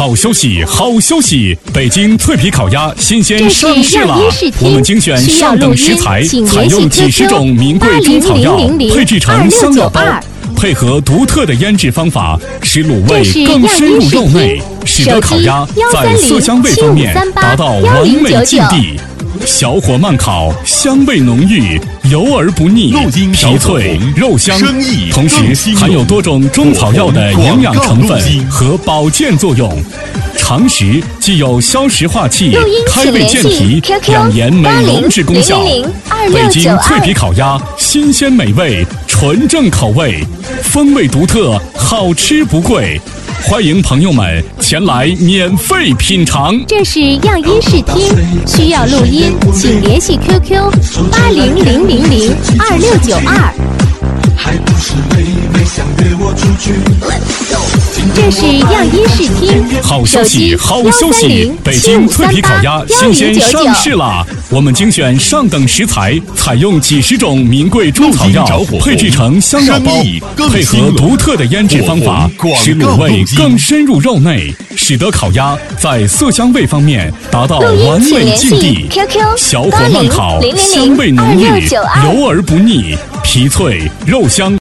好消息，好消息！北京脆皮烤鸭新鲜上市了！我们精选上等食材，采用几十种名贵中草药，配制成香料包，配合独特的腌制方法，使卤味更深入肉内，使得烤鸭在色香味方面达到完美境地。小火慢烤，香味浓郁，油而不腻，皮脆肉香，同时含有多种中草药的营养成分和保健作用。常食既有消食化气、开胃健脾、养颜美容之功效。北京脆皮烤鸭，新鲜美味，纯正口味，风味独特，好吃不贵。欢迎朋友们前来免费品尝。 这是样音视听，需要录音，请联系 QQ 8000026992。还不是妹妹想约我出去。这是样音视听， 好消息，好消息！北京脆皮烤鸭新鲜上市了！我们精选上等食材，采用几十种名贵中草药，配制成香料包，配合独特的腌制方法，使卤味更深入肉内，使得烤鸭在色香味方面达到完美境地。小火慢烤，香味浓郁，油而不腻，皮脆肉香。